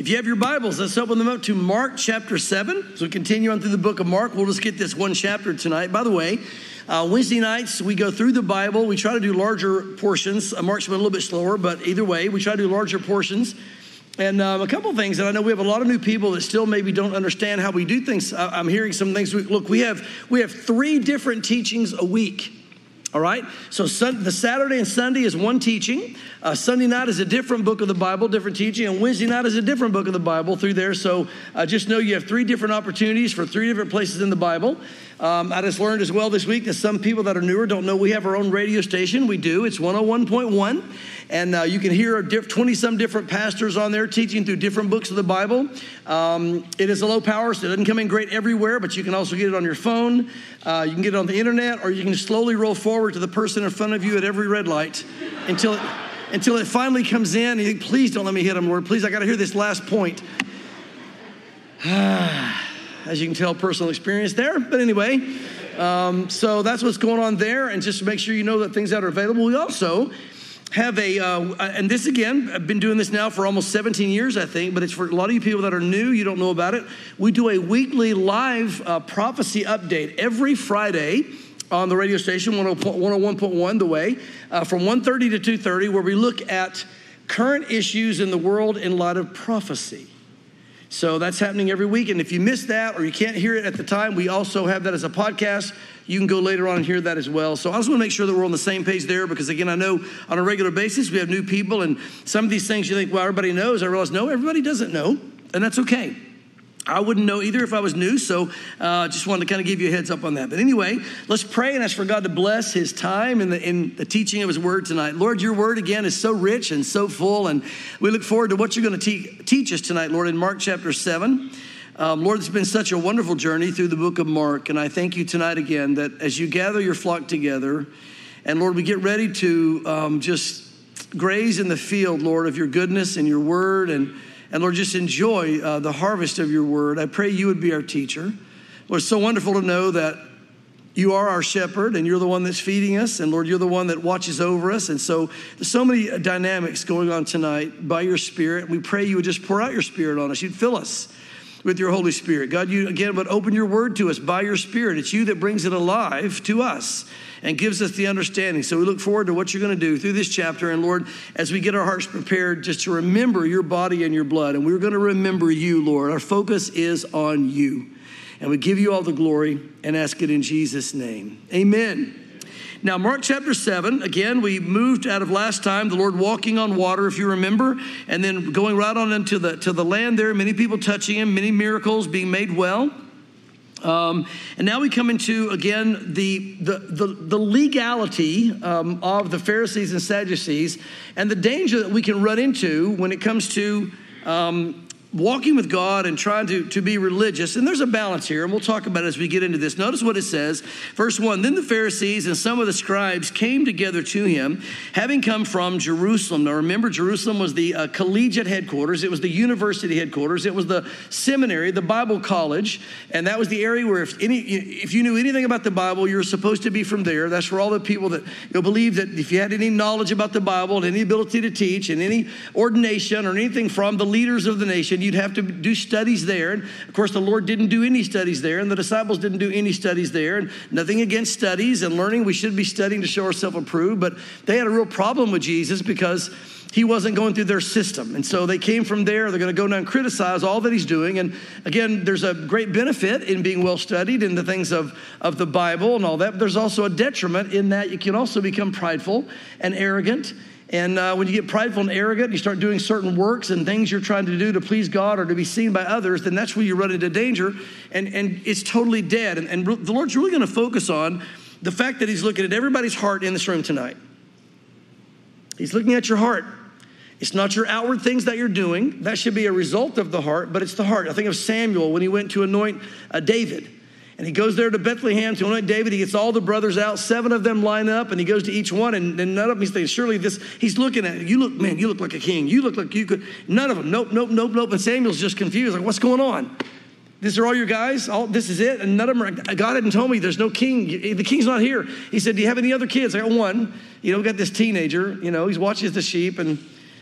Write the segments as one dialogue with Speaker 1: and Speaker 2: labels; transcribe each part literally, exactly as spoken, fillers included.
Speaker 1: If you have your Bibles, let's open them up to Mark chapter seven. So we continue on through the book of Mark. We'll just get this one chapter tonight. By the way, uh, Wednesday nights, we go through the Bible. We try to do larger portions. Uh, Mark's been a little bit slower, but either way, we try to do larger portions. And um, a couple of things that I know we have a lot of new people that still maybe don't understand how we do things. I, I'm hearing some things. We, look, we have we have three different teachings a week. All right, so sun, the Saturday and Sunday is one teaching. Uh, Sunday night is a different book of the Bible, different teaching. And Wednesday night is a different book of the Bible through there. So uh, just know you have three different opportunities for three different places in the Bible. Um, I just learned as well this week that some people that are newer don't know we have our own radio station. We do. It's one oh one point one. And uh, you can hear twenty-some different pastors on there teaching through different books of the Bible. Um, it is a low power, so it doesn't come in great everywhere, but you can also get it on your phone. Uh, you can get it on the internet, or you can slowly roll forward to the person in front of you at every red light until it, until it finally comes in. And you think, please don't let me hit him, Lord. Please, I got to hear this last point. As you can tell, personal experience there. But anyway, um, so that's what's going on there. And just to make sure you know that things that are available. We also have a, uh, and this again, I've been doing this now for almost seventeen years, I think, but it's for a lot of you people that are new, you don't know about it. We do a weekly live uh, prophecy update every Friday on the radio station, one oh one point one The Way, uh, from one thirty to two thirty, where we look at current issues in the world in light of prophecy. So that's happening every week. And if you missed that or you can't hear it at the time, we also have that as a podcast. You can go later on and hear that as well. So I just want to make sure that we're on the same page there, because, again, I know on a regular basis we have new people, and some of these things you think, well, everybody knows. I realize, no, everybody doesn't know, and that's okay. I wouldn't know either if I was new, so I uh, just wanted to kind of give you a heads up on that. But anyway, let's pray and ask for God to bless his time in the, in the teaching of his word tonight. Lord, your word, again, is so rich and so full, and we look forward to what you're going to te- teach us tonight, Lord, in Mark chapter seven. Um, Lord, it's been such a wonderful journey through the book of Mark, and I thank you tonight again that as you gather your flock together, and Lord, we get ready to um, just graze in the field, Lord, of your goodness and your word, and And Lord, just enjoy uh, the harvest of your word. I pray you would be our teacher. Lord, it's so wonderful to know that you are our shepherd and you're the one that's feeding us. And Lord, you're the one that watches over us. And so there's so many dynamics going on tonight by your spirit. We pray you would just pour out your spirit on us. You'd fill us with your Holy Spirit. God, you again would open your word to us by your spirit. It's you that brings it alive to us and gives us the understanding. So we look forward to what you're going to do through this chapter. And Lord, as we get our hearts prepared just to remember your body and your blood, and we're going to remember you, Lord. Our focus is on you. And we give you all the glory and ask it in Jesus' name. Amen. Now, Mark chapter seven, again, we moved out of last time, the Lord walking on water, if you remember, and then going right on into the, to the land there, many people touching him, many miracles being made well. Um, and now we come into, again, the the the, the legality um, of the Pharisees and Sadducees and the danger that we can run into when it comes to um, walking with God and trying to, to be religious. And there's a balance here, and we'll talk about it as we get into this. Notice what it says. Verse one, then the Pharisees and some of the scribes came together to him, having come from Jerusalem. Now remember, Jerusalem was the uh, collegiate headquarters. It was the university headquarters. It was the seminary, the Bible college. And that was the area where if any, if you knew anything about the Bible, you were supposed to be from there. That's where all the people that you know, believe that if you had any knowledge about the Bible and any ability to teach and any ordination or anything from the leaders of the nation, you'd have to do studies there. And of course, the Lord didn't do any studies there, and the disciples didn't do any studies there. And nothing against studies and learning. We should be studying to show ourselves approved. But they had a real problem with Jesus because he wasn't going through their system. And so they came from there. They're going to go down and criticize all that he's doing. And again, there's a great benefit in being well studied in the things of, of the Bible and all that. But there's also a detriment in that you can also become prideful and arrogant. And uh, when you get prideful and arrogant, you start doing certain works and things you're trying to do to please God or to be seen by others, then that's where you run into danger, and, and it's totally dead. And, and the Lord's really going to focus on the fact that he's looking at everybody's heart in this room tonight. He's looking at your heart. It's not your outward things that you're doing. That should be a result of the heart, but it's the heart. I think of Samuel when he went to anoint uh, David. And he goes there to Bethlehem to anoint David. He gets all the brothers out. Seven of them line up, and he goes to each one. And, and none of them, he's thinking, surely this, he's looking at it. You look, man, you look like a king. You look like you could. None of them. Nope, nope, nope, nope. And Samuel's just confused. Like, what's going on? These are all your guys? All, this is it? And none of them are, God hadn't told me there's no king. The king's not here. He said, do you have any other kids? I got one. You know, we got this teenager. You know, he's watches the sheep, and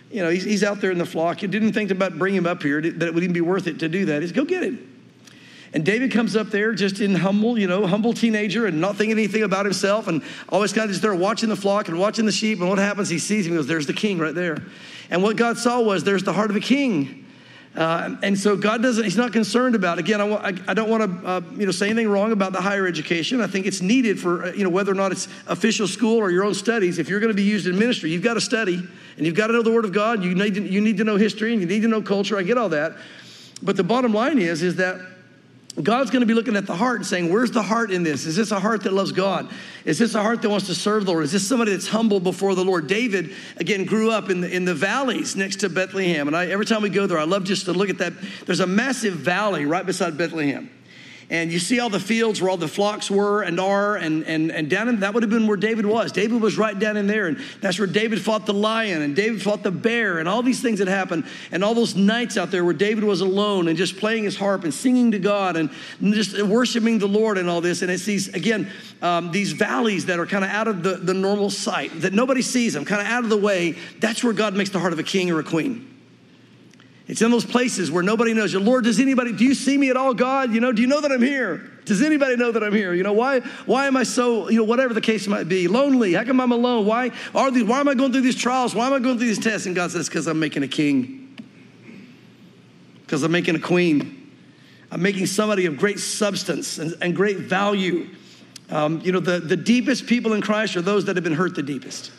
Speaker 1: You know, he's, he's out there in the flock. You didn't think about bringing him up here, that it would even be worth it to do that. He's go get him. And David comes up there just in humble, you know, humble teenager and not thinking anything about himself and always kind of just there watching the flock and watching the sheep. And what happens? He sees him and goes, there's the king right there. And what God saw was there's the heart of a king. Uh, and so God doesn't, he's not concerned about, again, I, I, I don't want to, uh, you know, say anything wrong about the higher education. I think it's needed for, uh, you know, whether or not it's official school or your own studies. If you're going to be used in ministry, you've got to study and you've got to know the word of God. You need to, you need to know history and you need to know culture. I get all that. But the bottom line is, is that God's going to be looking at the heart and saying, where's the heart in this? Is this a heart that loves God? Is this a heart that wants to serve the Lord? Is this somebody that's humble before the Lord? David, again, grew up in the, in the valleys next to Bethlehem. And I, every time we go there, I love just to look at that. There's a massive valley right beside Bethlehem. And you see all the fields where all the flocks were and are, and and and down in, that would have been where David was. David was right down in there, and that's where David fought the lion, and David fought the bear, and all these things that happened, and all those nights out there where David was alone and just playing his harp and singing to God and just worshiping the Lord and all this. And it's these, again, um, these valleys that are kind of out of the, the normal sight, that nobody sees them, kind of out of the way. That's where God makes the heart of a king or a queen. It's in those places where nobody knows you. Lord, does anybody, do you see me at all, God? You know, do you know that I'm here? Does anybody know that I'm here? You know, why, why am I so, you know, whatever the case might be, lonely? How come I'm alone? Why are these, why am I going through these trials? Why am I going through these tests? And God says, because I'm making a king. Because I'm making a queen. I'm making somebody of great substance and, and great value. Um, you know, the, the deepest people in Christ are those that have been hurt the deepest.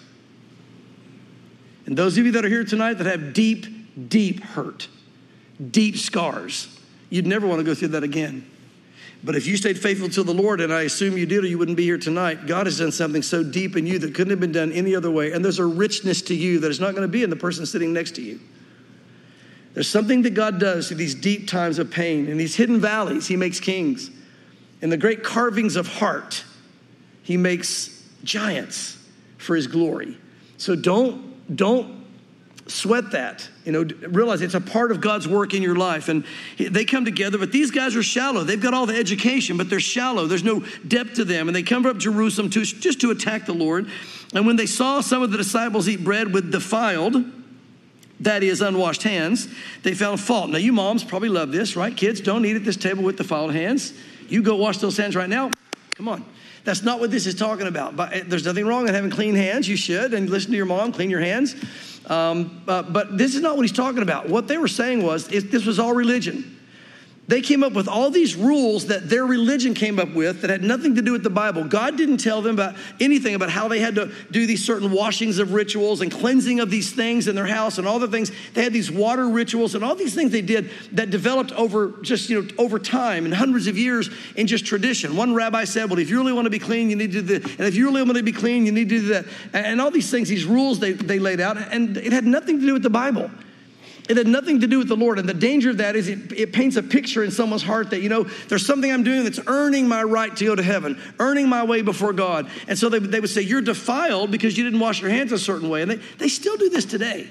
Speaker 1: And those of you that are here tonight that have deep, deep hurt, deep scars, you'd never want to go through that again. But if you stayed faithful to the Lord, and I assume you did or you wouldn't be here tonight, God has done something so deep in you that couldn't have been done any other way. And there's a richness to you that is not going to be in the person sitting next to you. There's something that God does through these deep times of pain. In these hidden valleys, he makes kings. In the great carvings of heart, he makes giants for his glory. So don't, don't sweat that. You know, realize it's a part of God's work in your life. And they come together, but these guys are shallow. They've got all the education, but they're shallow. There's no depth to them. And they come up Jerusalem to, just to attack the Lord. And when they saw some of the disciples eat bread with defiled, that is, unwashed hands, they found fault. Now, you moms probably love this, right? Kids, don't eat at this table with defiled hands. You go wash those hands right now. Come on. That's not what this is talking about. But there's nothing wrong in having clean hands. You should. And listen to your mom, clean your hands. Um, uh, but this is not what he's talking about. What they were saying was, it, this was all religion. They came up with all these rules that their religion came up with that had nothing to do with the Bible. God didn't tell them about anything about how they had to do these certain washings of rituals and cleansing of these things in their house and all the things. They had these water rituals and all these things they did that developed over just, you know, over time and hundreds of years in just tradition. One rabbi said, well, if you really want to be clean, you need to do this. And if you really want to be clean, you need to do that. And all these things, these rules they, they laid out, and it had nothing to do with the Bible. It had nothing to do with the Lord. And the danger of that is it, it paints a picture in someone's heart that, you know, there's something I'm doing that's earning my right to go to heaven, earning my way before God. And so they, they would say, you're defiled because you didn't wash your hands a certain way. And they, they still do this today.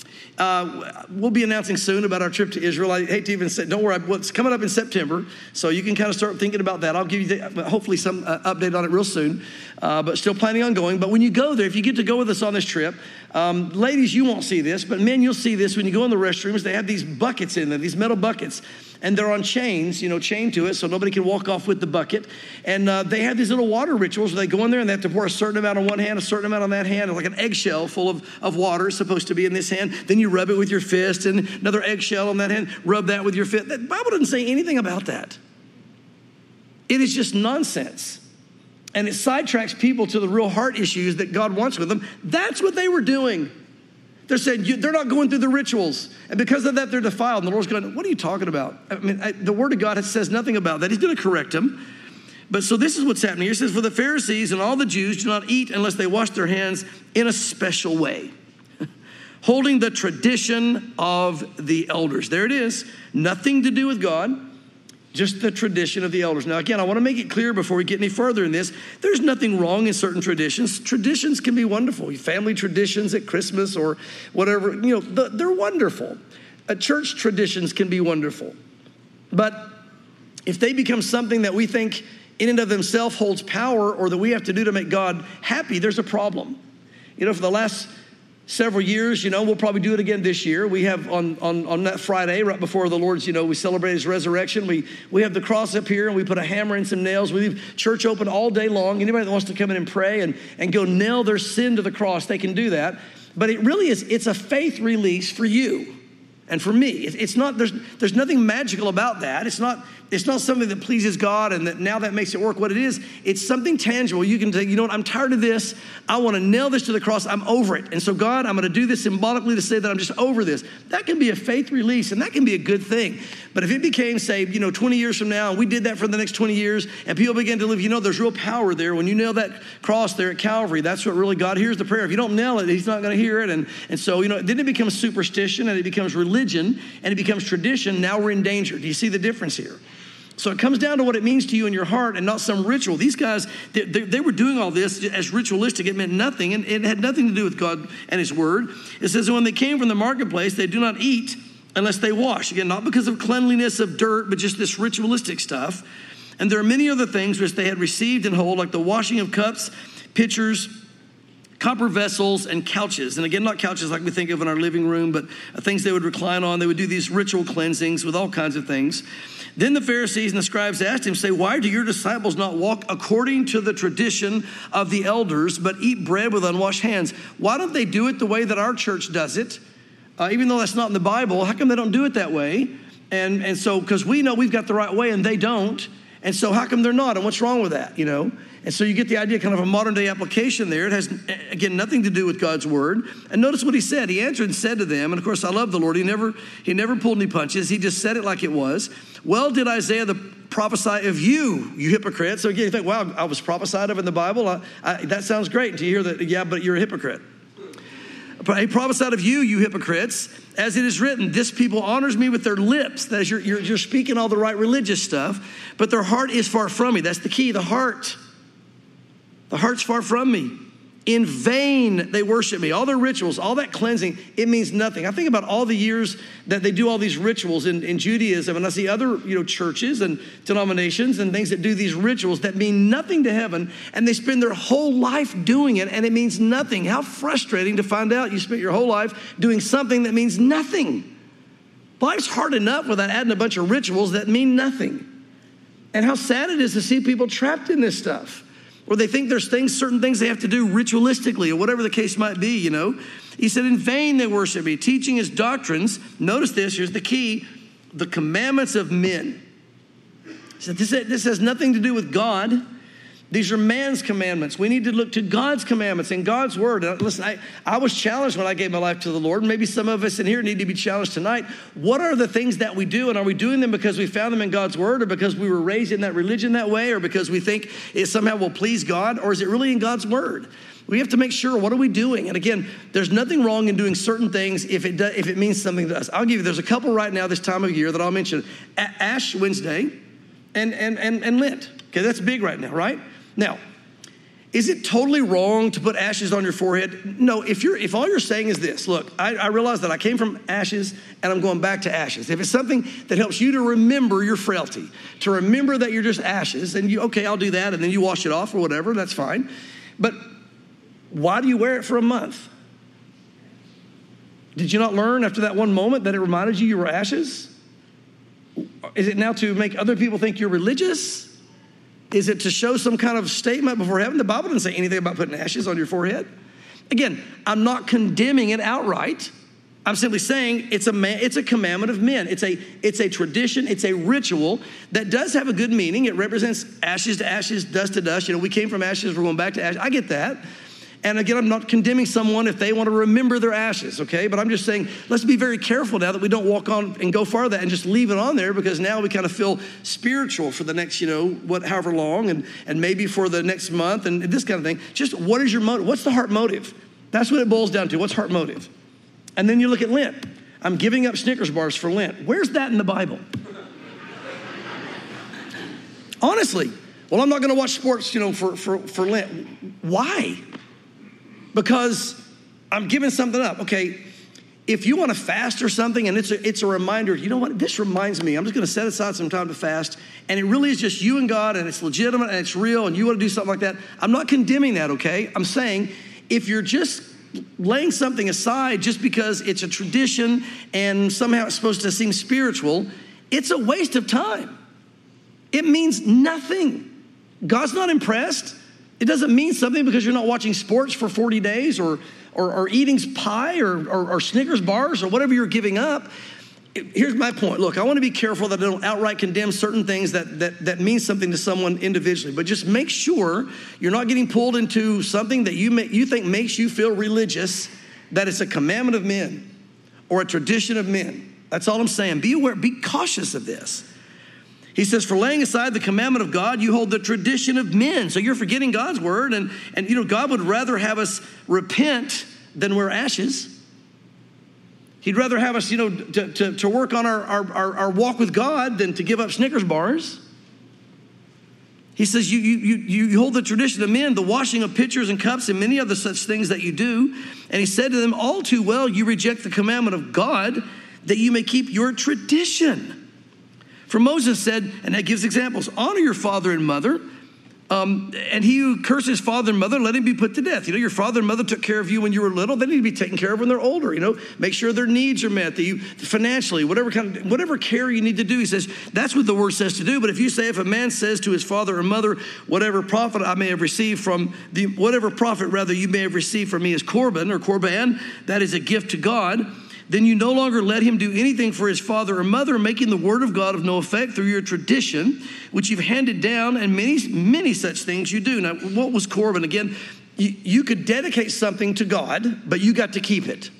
Speaker 1: Uh, we'll be announcing soon about our trip to Israel. I hate to even say, don't worry, what's coming up in September, so you can kind of start thinking about that. I'll give you the, hopefully some uh, update on it real soon, uh, but still planning on going. But when you go there, if you get to go with us on this trip, um, ladies, you won't see this, but men, you'll see this. When you go in the restrooms, they have these buckets in there, these metal buckets. And they're on chains, you know, chained to it, so nobody can walk off with the bucket. And uh, they have these little water rituals where they go in there and they have to pour a certain amount on one hand, a certain amount on that hand, like an eggshell full of, of water is supposed to be in this hand. Then you rub it with your fist, and another eggshell on that hand, rub that with your fist. The Bible doesn't say anything about that. It is just nonsense. And it sidetracks people to the real heart issues that God wants with them. That's what they were doing. They're saying you, they're not going through the rituals. And because of that, they're defiled. And the Lord's going, what are you talking about? I mean, I, the Word of God says nothing about that. He's going to correct them. But so this is what's happening here. It says, for the Pharisees and all the Jews do not eat unless they wash their hands in a special way, holding the tradition of the elders. There it is. Nothing to do with God. Just the tradition of the elders. Now, again, I want to make it clear before we get any further in this, there's nothing wrong in certain traditions. Traditions can be wonderful. Family traditions at Christmas or whatever, you know, they're wonderful. Uh, church traditions can be wonderful. But if they become something that we think in and of themselves holds power or that we have to do to make God happy, there's a problem. You know, for the last several years. You know, we'll probably do it again this year. We have on, on, on that Friday, right before the Lord's, you know, we celebrate his resurrection. We, we have the cross up here and we put a hammer and some nails. We leave church open all day long. Anybody that wants to come in and pray and, and go nail their sin to the cross, they can do that. But it really is, it's a faith release for you and for me. It, it's not, there's, there's nothing magical about that. It's not, it's not something that pleases God and that now that makes it work. What it is, it's something tangible. You can say, you know what, I'm tired of this. I want to nail this to the cross. I'm over it. And so God, I'm going to do this symbolically to say that I'm just over this. That can be a faith release and that can be a good thing. But if it became, say, you know, twenty years from now, and we did that for the next twenty years, and people began to live, you know, there's real power there. When you nail that cross there at Calvary, that's what really God hears the prayer. If you don't nail it, he's not going to hear it. And, and so, you know, then it becomes superstition and it becomes religion and it becomes tradition. Now we're in danger. Do you see the difference here? So it comes down to what it means to you in your heart and not some ritual. These guys, they, they, they were doing all this as ritualistic. It meant nothing, and it had nothing to do with God and his word. It says, when they came from the marketplace, they do not eat unless they wash. Again, not because of cleanliness of dirt, but just this ritualistic stuff. And there are many other things which they had received and hold, like the washing of cups, pitchers, copper vessels, and couches. And again, not couches like we think of in our living room, but things they would recline on. They would do these ritual cleansings with all kinds of things. Then the Pharisees and the scribes asked him, say, why do your disciples not walk according to the tradition of the elders, but eat bread with unwashed hands? Why don't they do it the way that our church does it? Uh, even though that's not in the Bible, how come they don't do it that way? And, and so, because we know we've got the right way and they don't. And so how come they're not? And what's wrong with that, you know? And so you get the idea, kind of a modern day application there. It has, again, nothing to do with God's word. And notice what he said. He answered and said to them, and of course, I love the Lord. He never, he never pulled any punches. He just said it like it was. Well, did Isaiah the prophesy of you, you hypocrite? So again, you think, wow, I was prophesied of in the Bible. I, I, that sounds great until you hear that, yeah, but you're a hypocrite. He prophesied of you, you hypocrites, as it is written, this people honors me with their lips. That is, you're, you're, you're speaking all the right religious stuff, but their heart is far from me. That's the key, the heart. The heart's far from me. In vain they worship me. All their rituals, all that cleansing, it means nothing. I think about all the years that they do all these rituals in, in Judaism, and I see other, you know, churches and denominations and things that do these rituals that mean nothing to heaven, and they spend their whole life doing it, and it means nothing. How frustrating to find out you spent your whole life doing something that means nothing. Life's hard enough without adding a bunch of rituals that mean nothing. And how sad it is to see people trapped in this stuff, or they think there's things, certain things they have to do ritualistically or whatever the case might be, you know. He said, in vain they worship me, teaching his doctrines. Notice this, here's the key, the commandments of men. He said, this, this has nothing to do with God. These are man's commandments. We need to look to God's commandments and God's word. And listen, I, I was challenged when I gave my life to the Lord. Maybe some of us in here need to be challenged tonight. What are the things that we do? And are we doing them because we found them in God's word, or because we were raised in that religion that way, or because we think it somehow will please God? Or is it really in God's word? We have to make sure, what are we doing? And again, there's nothing wrong in doing certain things if it does, if it means something to us. I'll give you, there's a couple right now this time of year that I'll mention. Ash Wednesday and, and, and, and Lent. Okay, that's big right now, right? Now, is it totally wrong to put ashes on your forehead? No, if you're if all you're saying is this, look, I, I realize that I came from ashes and I'm going back to ashes. If it's something that helps you to remember your frailty, to remember that you're just ashes, and you, okay, I'll do that, and then you wash it off or whatever, that's fine. But why do you wear it for a month? Did you not learn after that one moment that it reminded you you were ashes? Is it now to make other people think you're religious? Is it to show some kind of statement before heaven? The Bible doesn't say anything about putting ashes on your forehead. Again, I'm not condemning it outright. I'm simply saying it's a man, it's a commandment of men. It's a, it's a tradition. It's a ritual that does have a good meaning. It represents ashes to ashes, dust to dust. You know, we came from ashes. We're going back to ashes. I get that. And again, I'm not condemning someone if they want to remember their ashes, okay? But I'm just saying, let's be very careful now that we don't walk on and go farther and just leave it on there, because now we kind of feel spiritual for the next, you know, what, however long, and, and maybe for the next month and this kind of thing. Just what is your motive? What's the heart motive? That's what it boils down to. What's heart motive? And then you look at Lent. I'm giving up Snickers bars for Lent. Where's that in the Bible? Honestly. Well, I'm not going to watch sports, you know, for, for, for Lent. Why? Because I'm giving something up. Okay, if you want to fast or something and it's a, it's a reminder, you know what, this reminds me, I'm just going to set aside some time to fast, and it really is just you and God, and it's legitimate and it's real, and you want to do something like that, I'm not condemning that, okay? I'm saying if you're just laying something aside just because it's a tradition and somehow it's supposed to seem spiritual, it's a waste of time. It means nothing. God's not impressed. It doesn't mean something because you're not watching sports for forty days or or, or eating pie or, or, or Snickers bars or whatever you're giving up. Here's my point. Look, I want to be careful that I don't outright condemn certain things that, that, that mean something to someone individually, but just make sure you're not getting pulled into something that you may, you think makes you feel religious, that it's a commandment of men or a tradition of men. That's all I'm saying. Be aware, be cautious of this. He says, for laying aside the commandment of God, you hold the tradition of men. So you're forgetting God's word. And, and you know, God would rather have us repent than wear ashes. He'd rather have us, you know, to, to, to work on our, our, our walk with God than to give up Snickers bars. He says, you, you, you, you hold the tradition of men, the washing of pitchers and cups and many other such things that you do. And he said to them, all too well, you reject the commandment of God that you may keep your tradition. For Moses said, and that gives examples, honor your father and mother, um, and he who curses father and mother, let him be put to death. You know, your father and mother took care of you when you were little. They need to be taken care of when they're older. You know, make sure their needs are met, that you financially, whatever kind of, whatever care you need to do. He says, that's what the word says to do. But if you say, if a man says to his father or mother, whatever profit I may have received from the, whatever profit rather you may have received from me as Korban or Korban, that is a gift to God, then you no longer let him do anything for his father or mother, making the word of God of no effect through your tradition, which you've handed down, and many, many such things you do. Now, what was Korban? Again, you, you could dedicate something to God, but you got to keep it.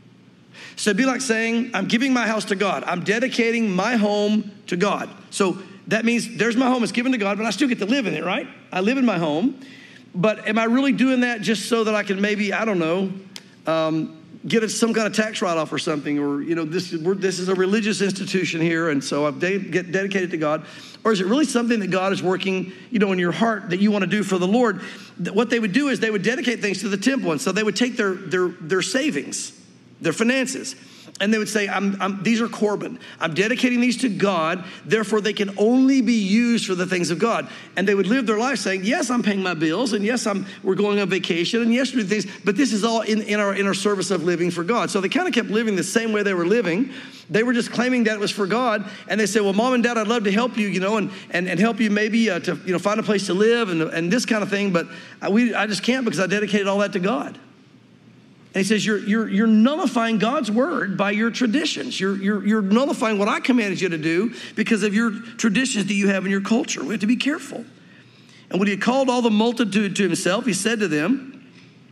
Speaker 1: So it'd be like saying, I'm giving my house to God. I'm dedicating my home to God. So that means there's my home, it's given to God, but I still get to live in it, right? I live in my home. But am I really doing that just so that I can maybe, I don't know, um, get it some kind of tax write-off or something, or, you know, this, we're, this is a religious institution here, and so I've de- get dedicated to God? Or is it really something that God is working, you know, in your heart that you want to do for the Lord? What they would do is they would dedicate things to the temple, and so they would take their their their savings, their finances, and they would say, I'm, I'm, these are Korban. I'm dedicating these to God, therefore they can only be used for the things of God. And they would live their life saying, yes, I'm paying my bills, and yes, I'm we're going on vacation, and yes, we're doing things, but this is all in, in, our, in our service of living for God. So they kind of kept living the same way they were living. They were just claiming that it was for God, and they said, well, Mom and Dad, I'd love to help you, you know, and and, and help you maybe uh, to you know find a place to live and, and this kind of thing, but I, we, I just can't because I dedicated all that to God. And he says, you're, you're, you're nullifying God's word by your traditions. You're, you're, you're nullifying what I commanded you to do because of your traditions that you have in your culture. We have to be careful. And when he had called all the multitude to himself, he said to them,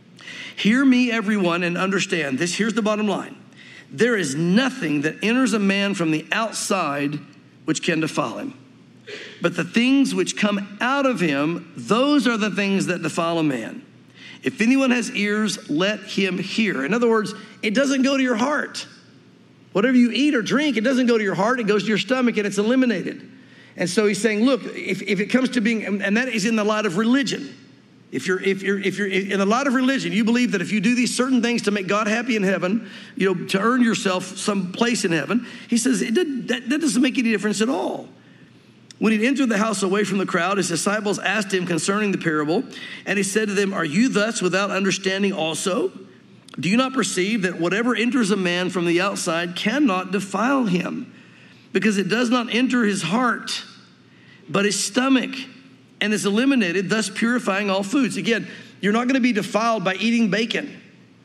Speaker 1: hear me, everyone, and understand this. Here's the bottom line. There is nothing that enters a man from the outside which can defile him. But the things which come out of him, those are the things that defile a man. If anyone has ears, let him hear. In other words, it doesn't go to your heart. Whatever you eat or drink, it doesn't go to your heart. It goes to your stomach and it's eliminated. And so he's saying, look, if, if it comes to being, and that is in the light of religion. If you're, if you're, if you're in the light of religion, you believe that if you do these certain things to make God happy in heaven, you know, to earn yourself some place in heaven, he says it did, that, that doesn't make any difference at all. When he entered the house away from the crowd, his disciples asked him concerning the parable, and he said to them, are you thus without understanding also? Do you not perceive that whatever enters a man from the outside cannot defile him, because it does not enter his heart, but his stomach, and is eliminated, thus purifying all foods? Again, you're not going to be defiled by eating bacon,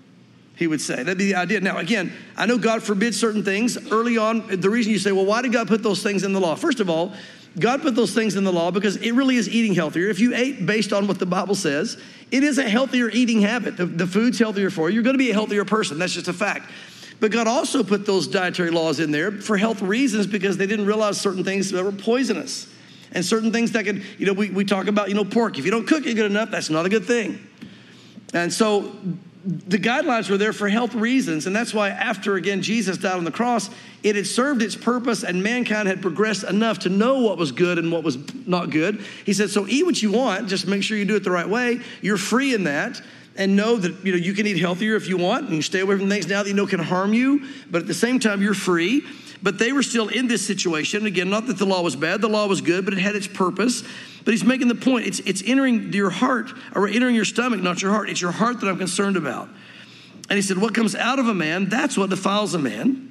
Speaker 1: he would say. That'd be the idea. Now, again, I know God forbids certain things. Early on, the reason you say, well, why did God put those things in the law? First of all, God put those things in the law because it really is eating healthier. If you ate based on what the Bible says, it is a healthier eating habit. The, the food's healthier for you. You're going to be a healthier person. That's just a fact. But God also put those dietary laws in there for health reasons because they didn't realize certain things that were poisonous. And certain things that could, you know, we, we talk about, you know, pork. If you don't cook it good enough, that's not a good thing. And so the guidelines were there for health reasons. And that's why after, again, Jesus died on the cross, it had served its purpose and mankind had progressed enough to know what was good and what was not good. He said, so eat what you want, just make sure you do it the right way. You're free in that. And know that, you know, you can eat healthier if you want, and you stay away from things now that you know can harm you. But at the same time, you're free. But they were still in this situation. Again, not that the law was bad. The law was good, but it had its purpose. But he's making the point. It's, it's entering your heart, or entering your stomach, not your heart. It's your heart that I'm concerned about. And he said, what comes out of a man, that's what defiles a man.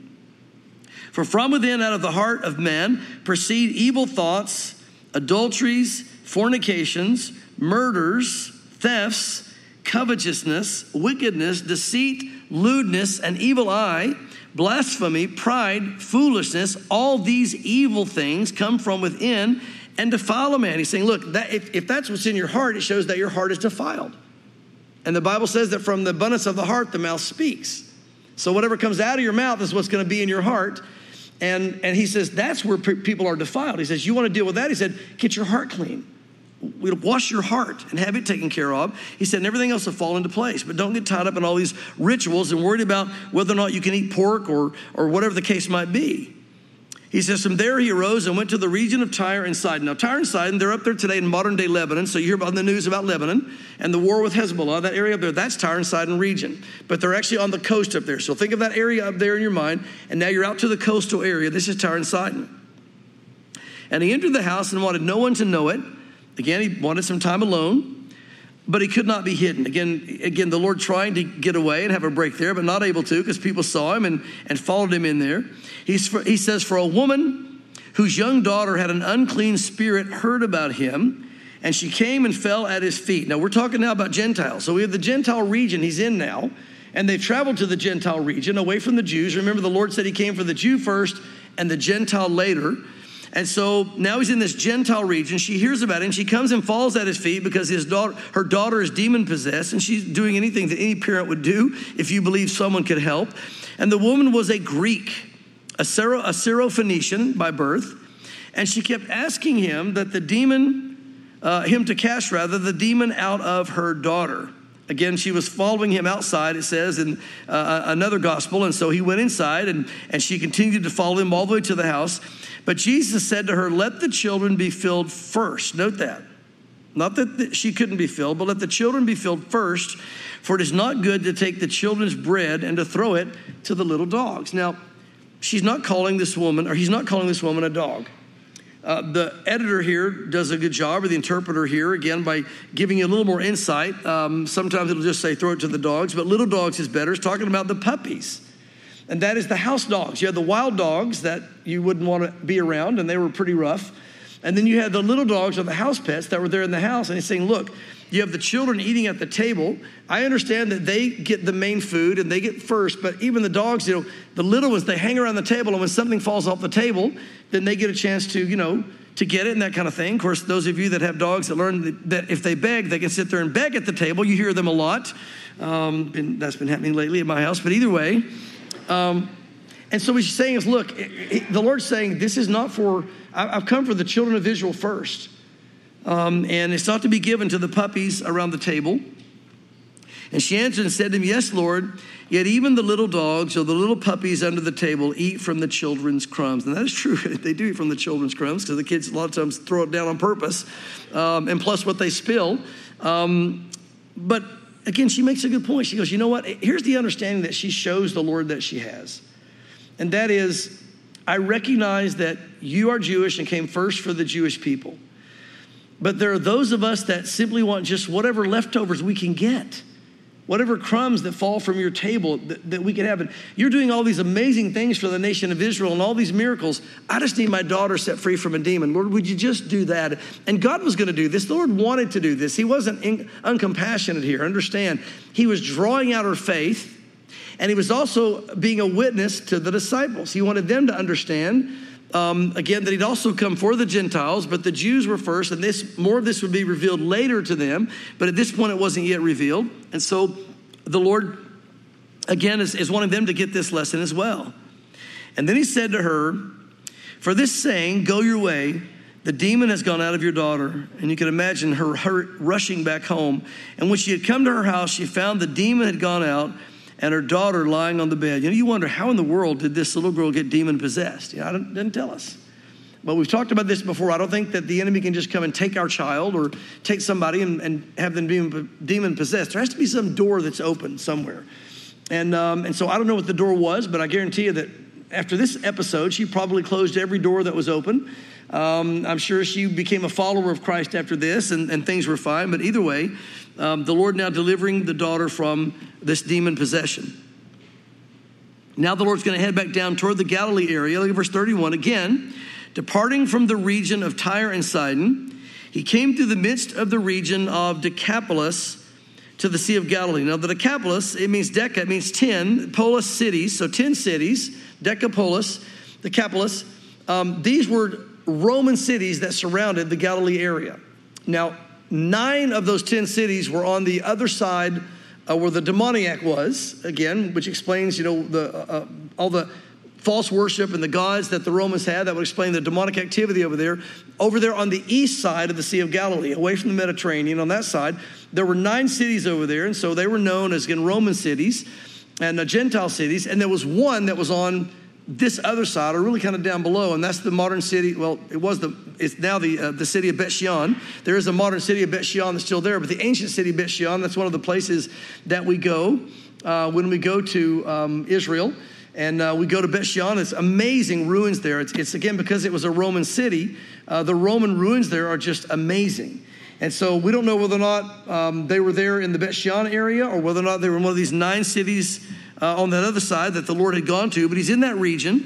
Speaker 1: For from within, out of the heart of man, proceed evil thoughts, adulteries, fornications, murders, thefts, covetousness, wickedness, deceit, lewdness, an evil eye, blasphemy, pride, foolishness. All these evil things come from within and defile a man. He's saying, look, that, if, if that's what's in your heart, it shows that your heart is defiled. And the Bible says that from the abundance of the heart, the mouth speaks. So whatever comes out of your mouth is what's going to be in your heart. And, and he says, that's where pe- people are defiled. He says, you want to deal with that? He said, get your heart clean. We'll wash your heart and have it taken care of. He said, and everything else will fall into place. But don't get tied up in all these rituals and worried about whether or not you can eat pork or, or whatever the case might be. He says, from there he arose and went to the region of Tyre and Sidon. Now, Tyre and Sidon, they're up there today in modern-day Lebanon. So you hear about the news about Lebanon and the war with Hezbollah. That area up there, that's Tyre and Sidon region. But they're actually on the coast up there. So think of that area up there in your mind. And now you're out to the coastal area. This is Tyre and Sidon. And he entered the house and wanted no one to know it. Again, he wanted some time alone, but he could not be hidden. Again, again, the Lord trying to get away and have a break there, but not able to because people saw him and, and followed him in there. He's for, he says, for a woman whose young daughter had an unclean spirit heard about him, and she came and fell at his feet. Now, we're talking now about Gentiles. So we have the Gentile region he's in now, and they've traveled to the Gentile region away from the Jews. Remember, the Lord said he came for the Jew first and the Gentile later. And so now he's in this Gentile region. She hears about it, and she comes and falls at his feet because his daughter, her daughter is demon-possessed, and she's doing anything that any parent would do if you believe someone could help. And the woman was a Greek, a, Syro, a Syro-Phoenician by birth, and she kept asking him that the demon, uh, him to cast rather, the demon out of her daughter. Again, she was following him outside, it says in uh, another gospel. And so he went inside, and, and she continued to follow him all the way to the house. But Jesus said to her, let the children be filled first. Note that. Not that she couldn't be filled, but let the children be filled first. For it is not good to take the children's bread and to throw it to the little dogs. Now, she's not calling this woman, or he's not calling this woman a dog. Uh, the editor here does a good job, or the interpreter here, again, by giving you a little more insight. Um, sometimes it'll just say throw it to the dogs, but little dogs is better. It's talking about the puppies. And that is the house dogs. You had the wild dogs that you wouldn't want to be around, and they were pretty rough. And then you had the little dogs or the house pets that were there in the house. And he's saying, look, you have the children eating at the table. I understand that they get the main food and they get first, but even the dogs, you know, the little ones, they hang around the table, and when something falls off the table, then they get a chance to, you know, to get it and that kind of thing. Of course, those of you that have dogs that learn that if they beg, they can sit there and beg at the table. You hear them a lot. Um, and that's been happening lately at my house. But either way, um, and so what she's saying is, look, it, it, the Lord's saying this is not for, I, I've come for the children of Israel first. Um, and it's not to be given to the puppies around the table. And she answered and said to him, yes, Lord, yet even the little dogs or the little puppies under the table eat from the children's crumbs. And that is true. They do eat from the children's crumbs because the kids a lot of times throw it down on purpose. Um, and plus what they spill. Um, but again, she makes a good point. She goes, you know what? Here's the understanding that she shows the Lord that she has. And that is, I recognize that you are Jewish and came first for the Jewish people. But there are those of us that simply want just whatever leftovers we can get. Whatever crumbs that fall from your table that, that we can have. And you're doing all these amazing things for the nation of Israel and all these miracles. I just need my daughter set free from a demon. Lord, would you just do that? And God was going to do this. The Lord wanted to do this. He wasn't in, uncompassionate here. Understand, he was drawing out her faith. And he was also being a witness to the disciples. He wanted them to understand, um, again, that he'd also come for the Gentiles, but the Jews were first, and this more of this would be revealed later to them. But at this point, it wasn't yet revealed. And so the Lord, again, is, is wanting them to get this lesson as well. And then he said to her, for this saying, go your way, the demon has gone out of your daughter. And you can imagine her, her rushing back home. And when she had come to her house, she found the demon had gone out, and her daughter lying on the bed. You know, you wonder, how in the world did this little girl get demon-possessed? You know, it didn't tell us. But we've talked about this before. I don't think that the enemy can just come and take our child or take somebody and, and have them be demon-possessed. There has to be some door that's open somewhere. And um, and so I don't know what the door was, but I guarantee you that after this episode, she probably closed every door that was open. Um, I'm sure she became a follower of Christ after this, and, and things were fine. But either way, um, the Lord now delivering the daughter from this demon possession. Now the Lord's going to head back down toward the Galilee area. Look at verse thirty-one. Again, departing from the region of Tyre and Sidon, he came through the midst of the region of Decapolis to the Sea of Galilee. Now the Decapolis, it means Deca, it means ten, polis cities, so ten cities, Decapolis, Decapolis. Um, these were Roman cities that surrounded the Galilee area. Now, nine of those ten cities were on the other side Uh, where the demoniac was, again, which explains, you know, the uh, uh, all the false worship and the gods that the Romans had. That would explain the demonic activity over there. Over there on the east side of the Sea of Galilee, away from the Mediterranean, on that side, there were nine cities over there, and so they were known as, again, Roman cities and uh, Gentile cities, and there was one that was on this other side, or really kind of down below, and that's the modern city. Well, it was the, it's now the uh, the city of Bet Shean. There is a modern city of Bet Shean that's still there, but the ancient city of Bet Shean, that's one of the places that we go uh, when we go to um, Israel, and uh, we go to Bet Shean. It's amazing ruins there. It's, it's again, because it was a Roman city, uh, the Roman ruins there are just amazing. And so we don't know whether or not um, they were there in the Bet Shean area, or whether or not they were in one of these nine cities Uh, on that other side that the Lord had gone to, but he's in that region.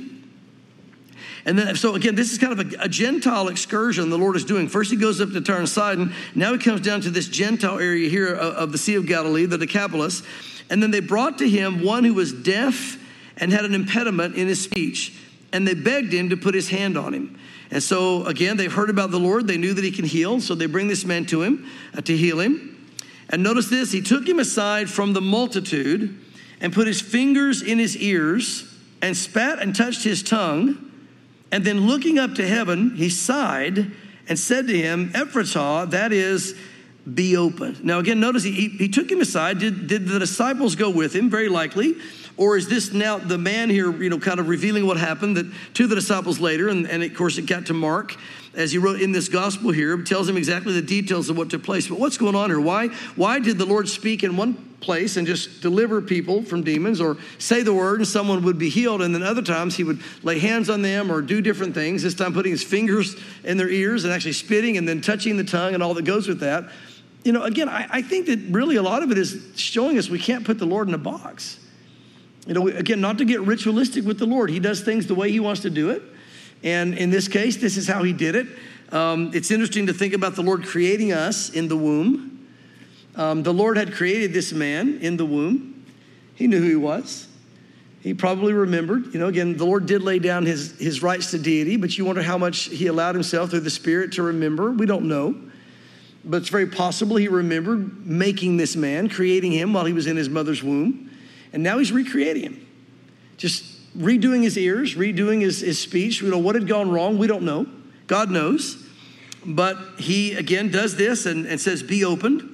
Speaker 1: And then, so again, this is kind of a, a Gentile excursion the Lord is doing. First he goes up to Tyre and Sidon. Now he comes down to this Gentile area here of, of the Sea of Galilee, the Decapolis. And then they brought to him one who was deaf and had an impediment in his speech. And they begged him to put his hand on him. And so again, they've heard about the Lord. They knew that he can heal. So they bring this man to him uh, to heal him. And notice this, he took him aside from the multitude and put his fingers in his ears and spat and touched his tongue. And then looking up to heaven, he sighed and said to him, Ephratah, that is, be open. Now again, notice he, he took him aside. Did, did the disciples go with him? Very likely. Or is this now the man here, you know, kind of revealing what happened that to the disciples later? And, and of course it got to Mark as he wrote in this gospel here, tells him exactly the details of what took place. But what's going on here? Why, why did the Lord speak in one place and just deliver people from demons, or say the word and someone would be healed, and then other times he would lay hands on them or do different things, this time putting his fingers in their ears and actually spitting and then touching the tongue and all that goes with that? You know, again, I, I think that really a lot of it is showing us we can't put the Lord in a box. You know, again, not to get ritualistic with the Lord. He does things the way he wants to do it. And in this case, this is how he did it. Um, it's interesting to think about the Lord creating us in the womb. Um, the Lord had created this man in the womb. He knew who he was. He probably remembered. You know, again, the Lord did lay down his, his rights to deity, but you wonder how much he allowed himself through the Spirit to remember. We don't know. But it's very possible he remembered making this man, creating him while he was in his mother's womb. And now he's recreating him. Just redoing his ears, redoing his, his speech. You know, what had gone wrong? We don't know. God knows. But he, again, does this and, and says, be opened.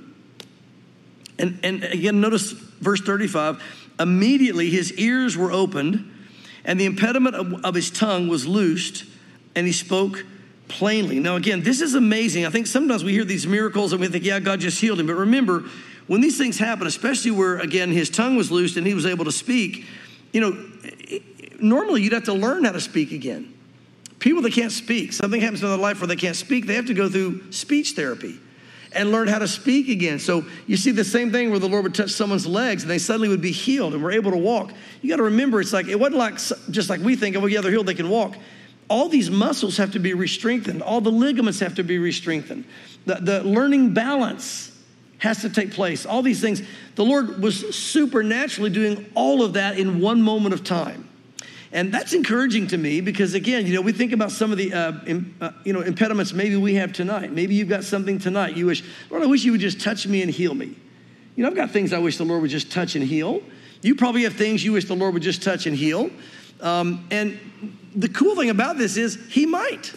Speaker 1: And, and again, notice verse thirty-five. Immediately his ears were opened, and the impediment of, of his tongue was loosed, and he spoke plainly. Now, again, this is amazing. I think sometimes we hear these miracles and we think, yeah, God just healed him. But remember, when these things happen, especially where, again, his tongue was loosed and he was able to speak, you know, normally you'd have to learn how to speak again. People that can't speak, something happens in their life where they can't speak, they have to go through speech therapy and learn how to speak again. So you see the same thing where the Lord would touch someone's legs and they suddenly would be healed and were able to walk. You got to remember, it's like, it wasn't like just like we think, oh, yeah, they're healed, they can walk. All these muscles have to be re-strengthened. All the ligaments have to be re-strengthened. The, the learning balance has to take place. All these things. The Lord was supernaturally doing all of that in one moment of time. And that's encouraging to me because, again, you know, we think about some of the, uh, im, uh, you know, impediments maybe we have tonight. Maybe you've got something tonight. You wish, Lord, I wish you would just touch me and heal me. You know, I've got things I wish the Lord would just touch and heal. You probably have things you wish the Lord would just touch and heal. Um, and the cool thing about this is he might.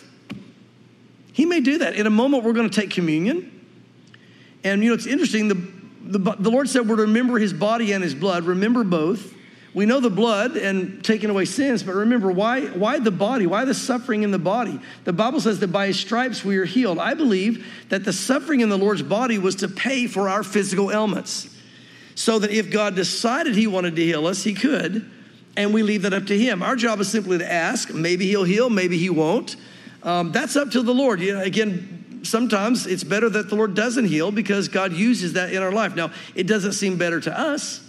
Speaker 1: He may do that. In a moment, we're going to take communion. And, you know, it's interesting. The, the, the Lord said we're to remember his body and his blood. Remember both. We know the blood and taking away sins, but remember, why, why the body? Why the suffering in the body? The Bible says that by his stripes we are healed. I believe that the suffering in the Lord's body was to pay for our physical ailments. So that if God decided he wanted to heal us, he could. and we leave that up to him. Our job is simply to ask. Maybe he'll heal, maybe he won't. Um, that's up to the Lord. You know, again, sometimes it's better that the Lord doesn't heal because God uses that in our life. Now, it doesn't seem better to us,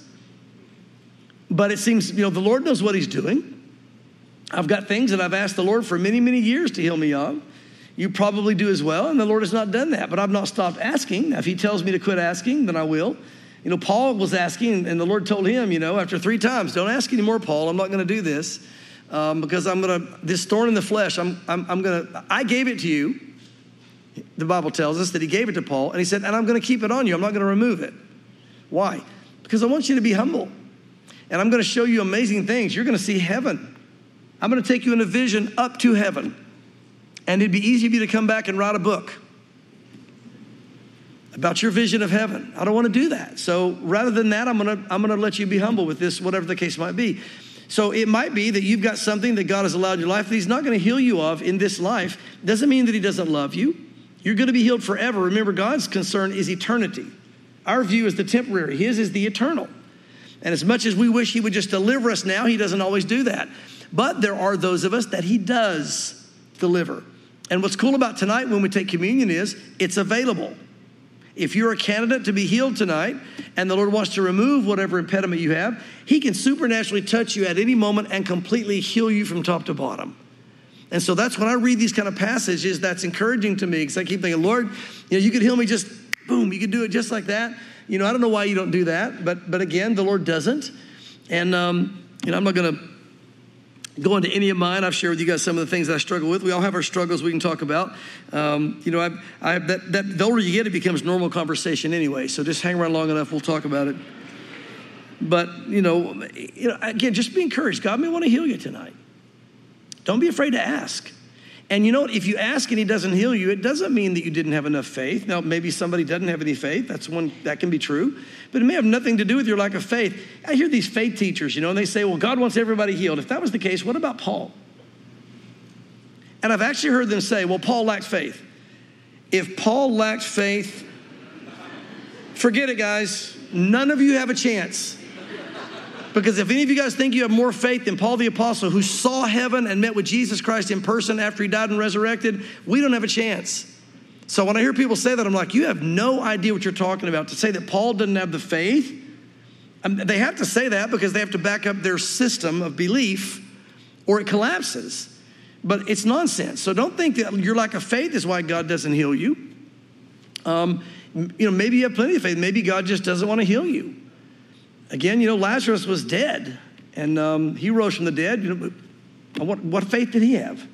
Speaker 1: but it seems, you know, the Lord knows what he's doing. I've got things that I've asked the Lord for many, many years to heal me of. You probably do as well, and the Lord has not done that, but I've not stopped asking. Now, if he tells me to quit asking, then I will. You know, Paul was asking, and the Lord told him, you know, after three times, don't ask anymore, Paul. I'm not going to do this um, because I'm going to, this thorn in the flesh, I'm, I'm, I'm going to, I gave it to you. The Bible tells us that he gave it to Paul, and he said, and I'm going to keep it on you. I'm not going to remove it. Why? Because I want you to be humble, and I'm going to show you amazing things. You're going to see heaven. I'm going to take you in a vision up to heaven, and it'd be easy for you to come back and write a book about your vision of heaven. I don't want to do that. So rather than that, I'm going to I'm going to let you be humble with this, whatever the case might be. So it might be that you've got something that God has allowed in your life that he's not going to heal you of in this life. Doesn't mean that he doesn't love you. You're going to be healed forever. Remember, God's concern is eternity. Our view is the temporary. His is the eternal. And as much as we wish he would just deliver us now, he doesn't always do that. But there are those of us that he does deliver. And what's cool about tonight when we take communion is it's available. If you're a candidate to be healed tonight and the Lord wants to remove whatever impediment you have, he can supernaturally touch you at any moment and completely heal you from top to bottom. And so that's when I read these kind of passages, that's encouraging to me because I keep thinking, Lord, you know, you could heal me just, boom, you could do it just like that. You know, I don't know why you don't do that, but but again, the Lord doesn't. And, um, you know, I'm not going to go into any of mine. I've shared with you guys some of the things that I struggle with. We all have our struggles we can talk about. Um, you know, I, I that, that the older you get, it becomes normal conversation anyway. So just hang around long enough, we'll talk about it. But, you know, you know, again, just be encouraged. God may want to heal you tonight. Don't be afraid to ask. And you know what? If you ask and he doesn't heal you, it doesn't mean that you didn't have enough faith. Now, maybe somebody doesn't have any faith. That's one, that can be true. But it may have nothing to do with your lack of faith. I hear these faith teachers, you know, and they say, well, God wants everybody healed. If that was the case, what about Paul? And I've actually heard them say, well, Paul lacked faith. If Paul lacked faith, forget it, guys. None of you have a chance. Because if any of you guys think you have more faith than Paul the Apostle, who saw heaven and met with Jesus Christ in person after he died and resurrected, we don't have a chance. So when I hear people say that, I'm like, you have no idea what you're talking about. To say that Paul didn't have the faith, um, they have to say that because they have to back up their system of belief or it collapses. But it's nonsense. So don't think that your lack of faith is why God doesn't heal you. Um, you know, maybe you have plenty of faith. Maybe God just doesn't want to heal you. Again, you know, Lazarus was dead, and um, he rose from the dead. You know, what, what faith did he have?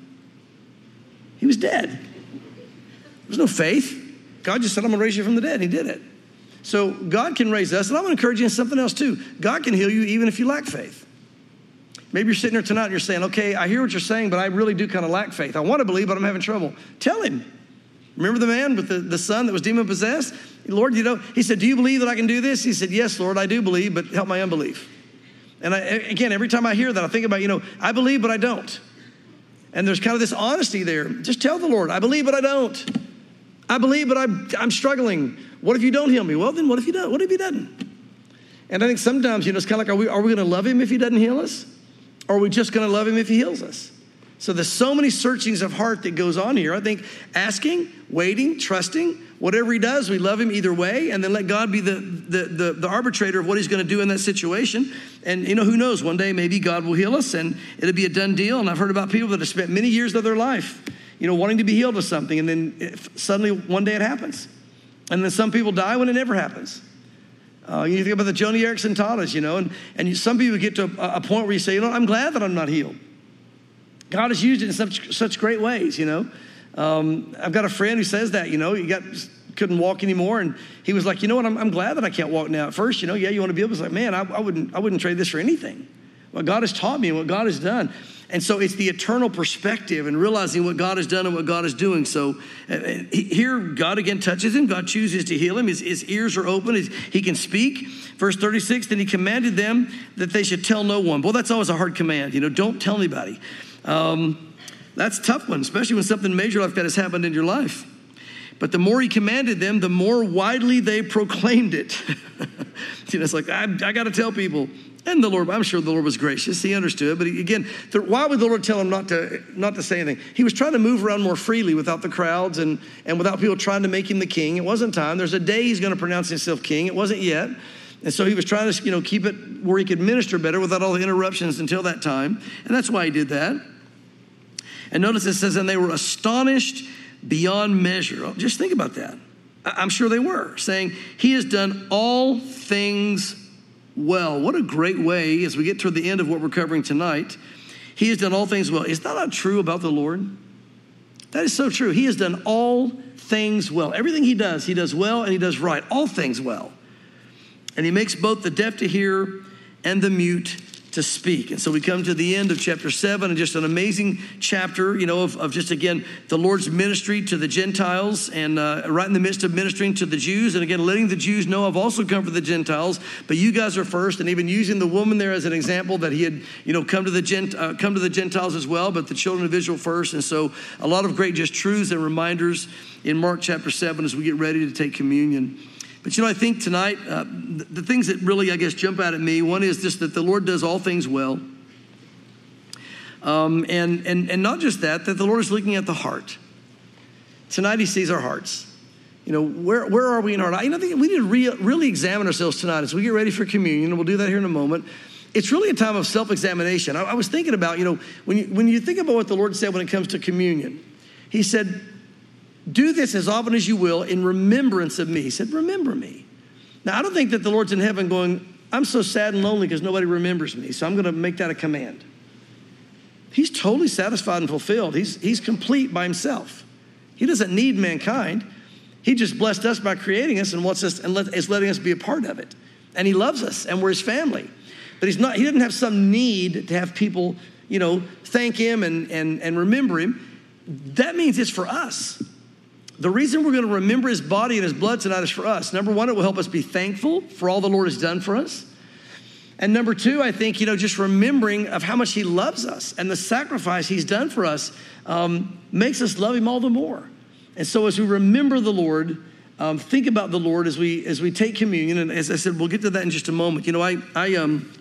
Speaker 1: He was dead. There was no faith. God just said, I'm going to raise you from the dead. He did it. So God can raise us, and I'm going to encourage you in something else too. God can heal you even if you lack faith. Maybe you're sitting there tonight and you're saying, okay, I hear what you're saying, but I really do kind of lack faith. I want to believe, but I'm having trouble. Tell him. Remember the man with the, the son that was demon-possessed? Lord, you know, he said, do you believe that I can do this? He said, yes, Lord, I do believe, but help my unbelief. And I, again, every time I hear that, I think about, you know, I believe, but I don't. And there's kind of this honesty there. Just tell the Lord, I believe, but I don't. I believe, but I'm, I'm struggling. What if you don't heal me? Well, then what if you don't? What if he doesn't? And I think sometimes, you know, it's kind of like, are we, are we going to love him if he doesn't heal us? Or are we just going to love him if he heals us? So there's so many searchings of heart that goes on here. I think asking, waiting, trusting, whatever he does, we love him either way, and then let God be the, the, the, the arbitrator of what he's going to do in that situation. And, you know, who knows? One day maybe God will heal us, and it'll be a done deal. And I've heard about people that have spent many years of their life, you know, wanting to be healed of something, and then if suddenly one day it happens. And then some people die when it never happens. Uh, you think about the Joni Eareckson Tadas, you know, and, and you, some people get to a, a point where you say, you know, I'm glad that I'm not healed. God has used it in such such great ways, you know. Um, I've got a friend who says that, you know, he got couldn't walk anymore, and he was like, you know what, I'm, I'm glad that I can't walk now. At first, you know, yeah, you want to be able to, like, man, I, I wouldn't I wouldn't trade this for anything. What God has taught me and what God has done. And so it's the eternal perspective and realizing what God has done and what God is doing. So uh, here, God again touches him. God chooses to heal him. His, his ears are open. His, he can speak. Verse thirty-six, then he commanded them that they should tell no one. Well, that's always a hard command. You know, don't tell anybody. Um, that's a tough one, especially when something major like that has happened in your life. But the more he commanded them, the more widely they proclaimed it. You know, it's like, I, I got to tell people. And the Lord, I'm sure the Lord was gracious. He understood. But he, again, the, why would the Lord tell him not to not to say anything? He was trying to move around more freely without the crowds and, and without people trying to make him the king. It wasn't time. There's a day he's going to pronounce himself king. It wasn't yet. And so he was trying to, you know, keep it where he could minister better without all the interruptions until that time. And that's why he did that. And notice it says, and they were astonished beyond measure. Just think about that. I'm sure they were, saying, he has done all things well. What a great way, as we get toward the end of what we're covering tonight, he has done all things well. Is that not true about the Lord? That is so true. He has done all things well. Everything he does, he does well and he does right. All things well. And he makes both the deaf to hear and the mute to speak. And so we come to the end of chapter seven, and just an amazing chapter, you know, of, of just, again, the Lord's ministry to the Gentiles, and uh, right in the midst of ministering to the Jews. And again, letting the Jews know, I've also come for the Gentiles, but you guys are first. And even using the woman there as an example, that he had, you know, come to the Gent, uh, come to the Gentiles as well, but the children of Israel first. And so a lot of great just truths and reminders in Mark chapter seven as we get ready to take communion. But, you know, I think tonight, uh, the, the things that really, I guess, jump out at me, one is just that the Lord does all things well. Um, and, and, and not just that, that the Lord is looking at the heart. Tonight, he sees our hearts. You know, where, where are we in our life? You know, I think we need to re- really examine ourselves tonight as we get ready for communion, and we'll do that here in a moment. It's really a time of self-examination. I, I was thinking about, you know, when you, when you think about what the Lord said when it comes to communion, he said, do this as often as you will in remembrance of me. He said, remember me. Now, I don't think that the Lord's in heaven going, I'm so sad and lonely because nobody remembers me, so I'm going to make that a command. He's totally satisfied and fulfilled. He's, he's complete by himself. He doesn't need mankind. He just blessed us by creating us and wants us and let, is letting us be a part of it. And he loves us, and we're his family. But he's not. He doesn't have some need to have people, you know, thank him and, and, and remember him. That means it's for us. The reason we're going to remember his body and his blood tonight is for us. Number one, it will help us be thankful for all the Lord has done for us. And number two, I think, you know, just remembering of how much he loves us and the sacrifice he's done for us um, makes us love him all the more. And so as we remember the Lord, um, think about the Lord as we as we take communion. And as I said, we'll get to that in just a moment. You know, I, I um,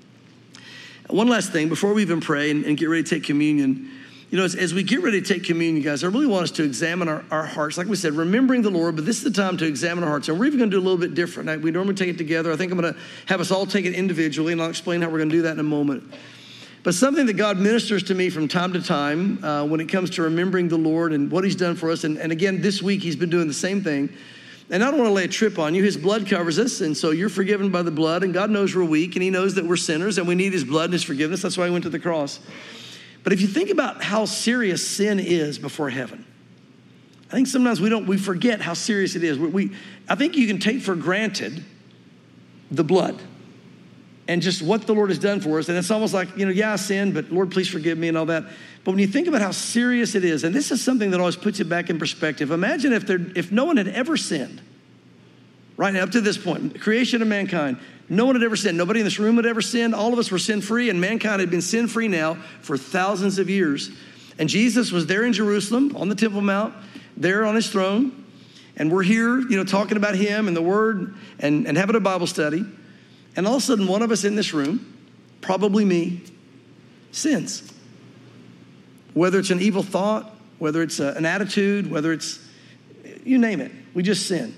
Speaker 1: one last thing before we even pray and, and get ready to take communion. You know, as, as we get ready to take communion, guys, I really want us to examine our, our hearts. Like we said, remembering the Lord, but this is the time to examine our hearts. And we're even going to do a little bit different. I, we normally take it together. I think I'm going to have us all take it individually, and I'll explain how we're going to do that in a moment. But something that God ministers to me from time to time uh, when it comes to remembering the Lord and what he's done for us. And, and again, this week he's been doing the same thing. And I don't want to lay a trip on you. His blood covers us, and so you're forgiven by the blood. And God knows we're weak, and he knows that we're sinners, and we need his blood and his forgiveness. That's why he went to the cross. But if you think about how serious sin is before heaven, I think sometimes we don't, we forget how serious it is. We, we, I think you can take for granted the blood and just what the Lord has done for us. And it's almost like, you know, yeah, I sinned, but Lord, please forgive me and all that. But when you think about how serious it is, and this is something that always puts it back in perspective. Imagine if there, if no one had ever sinned, right now up to this point, creation of mankind, no one had ever sinned. Nobody in this room had ever sinned. All of us were sin-free, and mankind had been sin-free now for thousands of years. And Jesus was there in Jerusalem on the Temple Mount, there on his throne. And we're here, you know, talking about him and the word and, and having a Bible study. And all of a sudden, one of us in this room, probably me, sins. Whether it's an evil thought, whether it's a, an attitude, whether it's, you name it, we just sin.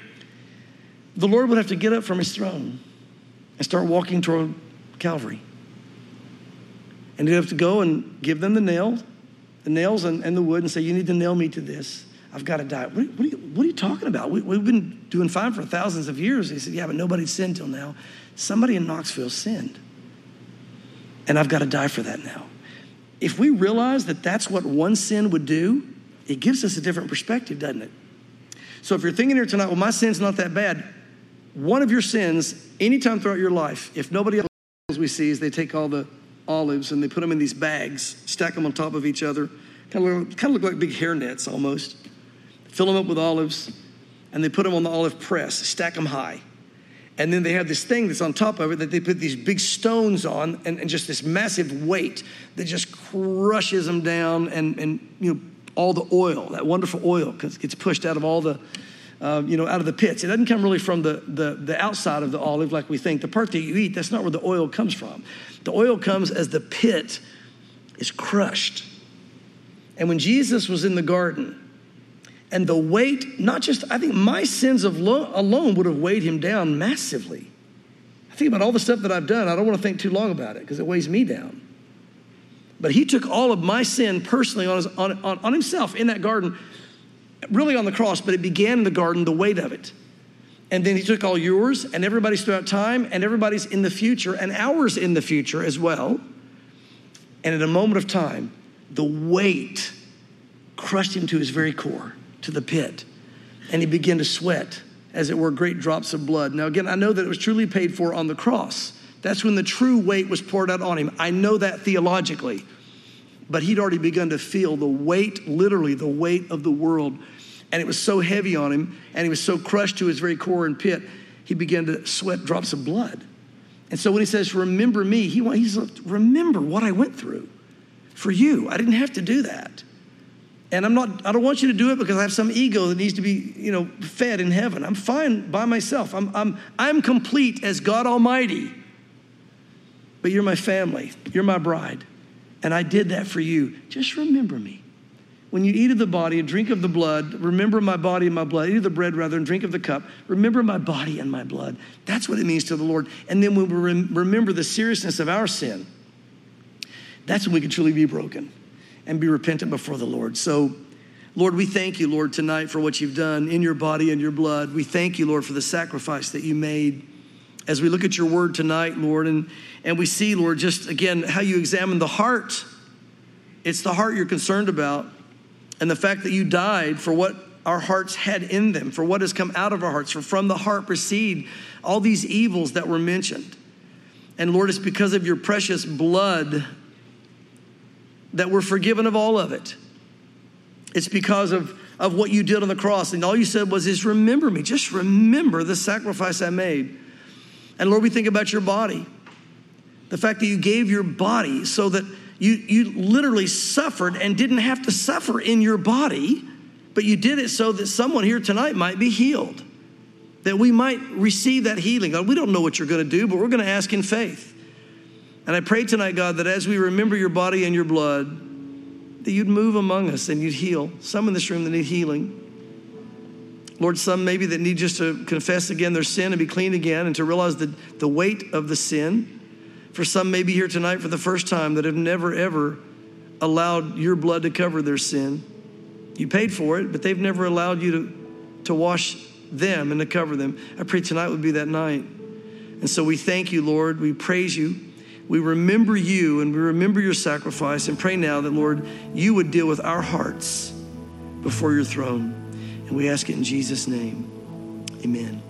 Speaker 1: The Lord would have to get up from his throne and start walking toward Calvary. And he'd have to go and give them the nail, the nails and, and the wood and say, you need to nail me to this. I've got to die. What, what, are, you, what are you talking about? We, we've been doing fine for thousands of years. He said, yeah, but nobody's sinned till now. Somebody in Knoxville sinned. And I've got to die for that now. If we realize that that's what one sin would do, it gives us a different perspective, doesn't it? So if you're thinking here tonight, well, my sin's not that bad. One of your sins, anytime throughout your life, if nobody else we see is they take all the olives and they put them in these bags, stack them on top of each other, kind of look, kind of look like big hair nets almost. Fill them up with olives, and they put them on the olive press, stack them high. And then they have this thing that's on top of it that they put these big stones on and, and just this massive weight that just crushes them down, and, and you know, all the oil, that wonderful oil, gets pushed out of all the um, you know, out of the pits. It doesn't come really from the, the, the outside of the olive like we think. The part that you eat, that's not where the oil comes from. The oil comes as the pit is crushed. And when Jesus was in the garden, and the weight, not just, I think my sins of lo- alone would have weighed him down massively. I think about all the stuff that I've done. I don't want to think too long about it because it weighs me down. But he took all of my sin personally on, his, on, on, on himself in that garden, really on the cross, but it began in the garden, the weight of it. And then he took all yours and everybody's throughout time and everybody's in the future and ours in the future as well. And at a moment of time, the weight crushed him to his very core, to the pit. And he began to sweat, as it were, great drops of blood. Now, again, I know that it was truly paid for on the cross. That's when the true weight was poured out on him. I know that theologically. But he'd already begun to feel the weight, literally the weight of the world. And it was so heavy on him, and he was so crushed to his very core and pit, he began to sweat drops of blood. And so when he says, remember me, he, he's like, remember what I went through for you. I didn't have to do that. And I'm not, I don't want you to do it because I have some ego that needs to be, you know, fed in heaven. I'm fine by myself. I'm, I'm, I'm complete as God Almighty. But you're my family. You're my bride. And I did that for you. Just remember me. When you eat of the body and drink of the blood, remember my body and my blood. Eat of the bread rather and drink of the cup. Remember my body and my blood. That's what it means to the Lord. And then when we rem- remember the seriousness of our sin, that's when we can truly be broken and be repentant before the Lord. So, Lord, we thank you, Lord, tonight for what you've done in your body and your blood. We thank you, Lord, for the sacrifice that you made. As we look at your word tonight, Lord, and, and we see, Lord, just again, how you examine the heart. It's the heart you're concerned about, and the fact that you died for what our hearts had in them, for what has come out of our hearts, for from the heart proceed all these evils that were mentioned. And Lord, it's because of your precious blood that we're forgiven of all of it. It's because of, of what you did on the cross. And all you said was, is remember me. Just remember the sacrifice I made. And Lord, we think about your body. The fact that you gave your body so that you, you literally suffered and didn't have to suffer in your body, but you did it so that someone here tonight might be healed, that we might receive that healing. God, we don't know what you're going to do, but we're going to ask in faith. And I pray tonight, God, that as we remember your body and your blood, that you'd move among us and you'd heal. Some in this room that need healing. Lord, some maybe that need just to confess again their sin and be clean again and to realize the, the weight of the sin. For some maybe here tonight for the first time that have never, ever allowed your blood to cover their sin. You paid for it, but they've never allowed you to, to wash them and to cover them. I pray tonight would be that night. And so we thank you, Lord. We praise you. We remember you and we remember your sacrifice and pray now that, Lord, you would deal with our hearts before your throne. And we ask it in Jesus' name. Amen.